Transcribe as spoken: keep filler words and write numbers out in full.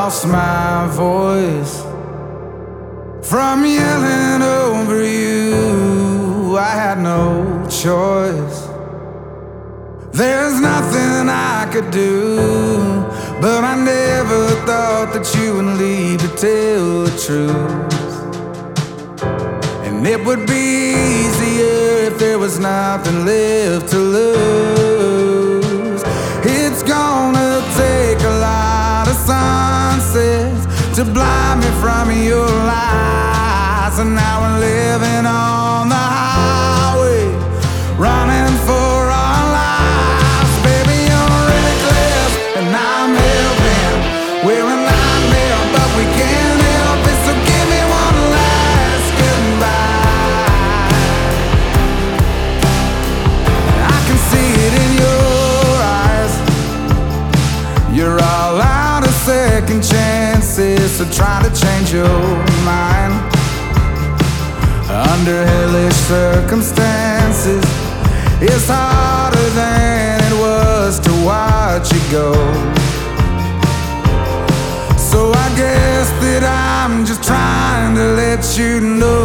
lost my voice from yelling over you. I had no choice. There's nothing I could do, but I never thought that you would leave to tell the truth. And it would be easier if there was nothing left to lose. It's gonna take a lot of sunsets to blind me from your lies, and now we're living on the highway, running for our lives. Baby, you're reckless and I'm helping. We're a nightmare, but we can't help it. So give me one last goodbye. I can see it in your eyes. You're all out of second chances, so try to change your mind. Under hellish circumstances, it's harder than it was to watch you go. So I guess that I'm just trying to let you know